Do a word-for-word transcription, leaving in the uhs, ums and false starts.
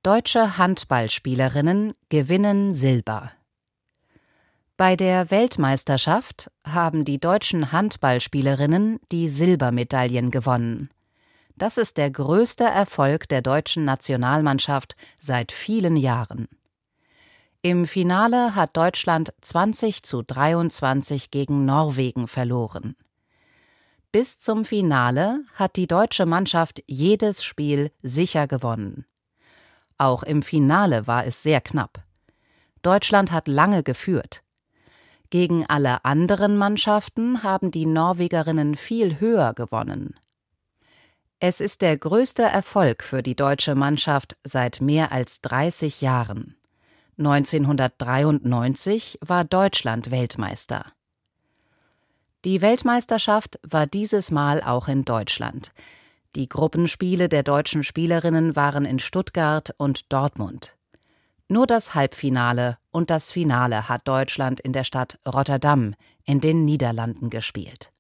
Deutsche Handballspielerinnen gewinnen Silber. Bei der Weltmeisterschaft haben die deutschen Handballspielerinnen die Silbermedaillen gewonnen. Das ist der größte Erfolg der deutschen Nationalmannschaft seit vielen Jahren. Im Finale hat Deutschland zwanzig zu dreiundzwanzig gegen Norwegen verloren. Bis zum Finale hat die deutsche Mannschaft jedes Spiel sicher gewonnen. Auch im Finale war es sehr knapp. Deutschland hat lange geführt. Gegen alle anderen Mannschaften haben die Norwegerinnen viel höher gewonnen. Es ist der größte Erfolg für die deutsche Mannschaft seit mehr als dreißig Jahren. neunzehnhundertdreiundneunzig war Deutschland Weltmeister. Die Weltmeisterschaft war dieses Mal auch in Deutschland. Die Gruppenspiele der deutschen Spielerinnen waren in Stuttgart und Dortmund. Nur das Halbfinale und das Finale hat Deutschland in der Stadt Rotterdam in den Niederlanden gespielt.